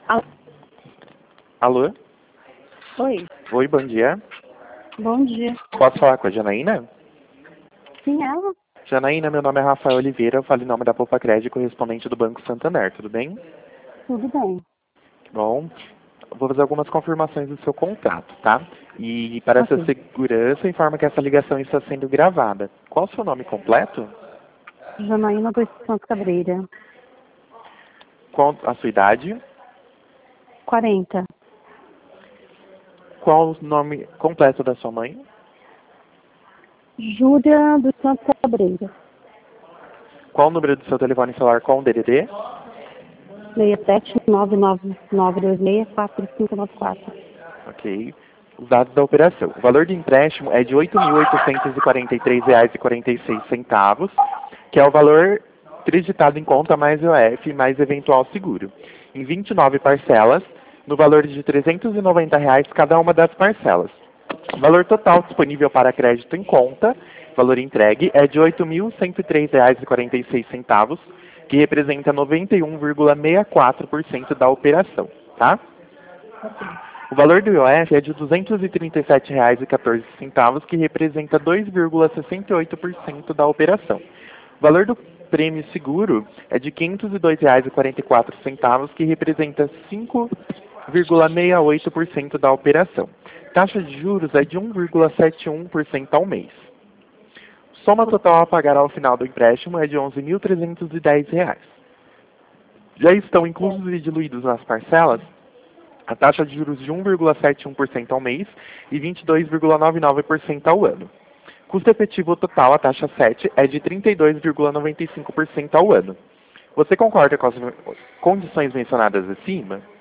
Alô? Alô? Oi, Oi, bom dia. bom dia. Posso falar com a Janaína? Sim, ela? Janaína, meu nome é Rafael Oliveira, eu falo em nome da Poupa Crédito, correspondente do Banco Santander, tudo bem? Tudo bem. Bom, vou fazer algumas confirmações do seu contrato, tá? E para essa Ok. segurança, informa que essa ligação está sendo gravada. Qual o seu nome completo? Janaína dos Santos Cabreira. Qual a sua idade? 40. Qual o nome completo da sua mãe? Júlia dos Santos Cabreira. Qual o número do seu telefone celular com o DDD? 67-99926-4594. Ok. Os dados da operação. O valor do empréstimo é de R$ 8.843,46, que é o valor acreditado em conta mais IOF mais eventual seguro, em 29 parcelas, no valor de R$ 390 cada uma das parcelas. O valor total disponível para crédito em conta, valor entregue, é de R$ 8.103,46, que representa 91,64% da operação, tá? O valor do IOF é de R$ 237,14, que representa 2,68% da operação. O valor do prêmio seguro é de R$ 502,44, que representa 5,68% da operação. Taxa de juros é de 1,71% ao mês. Soma total a pagar ao final do empréstimo é de R$ 11.310. Já estão inclusos e diluídos nas parcelas a taxa de juros de 1,71% ao mês e 22,99% ao ano. Custo efetivo total, a taxa 7, é de 32,95% ao ano. Você concorda com as condições mencionadas acima?